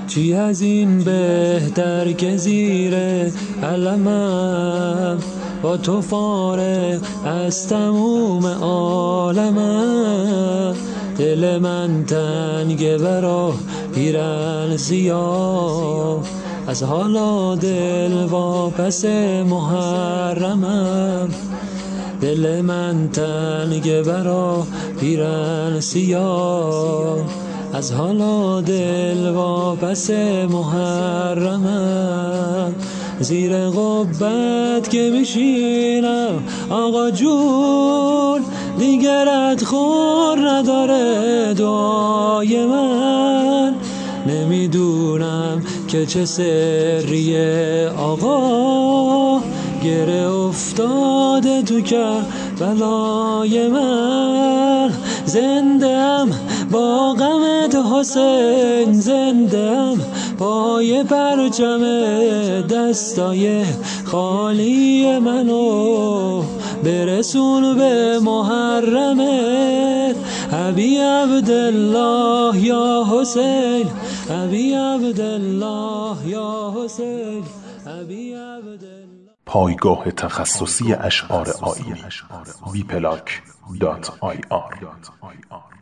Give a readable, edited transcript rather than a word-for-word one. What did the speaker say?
چی از این بهتر که زیر علمم با تو فارغ از تموم عالمم. دل من تنگه برا پیرن سیاه، از حالا دل واپس محرمم. دل من تنگه برا پیرن سیاه، از حالا دل واپس محرمم. زیر قبت که میشینم آقا جون، دیگرت خور نداره دعای من. نمیدونم که چه سریه آقا، گره افتاده تو کربلای من. زندم با غمت حسین، زندم پای پرچم دستای خالی منو برسون به محرمت. ابی عبدالله یا حسین، ابی عبدالله یا حسین، ابی عبدالله. پایگاه تخصصی اشعار آیینی www.bplak.ir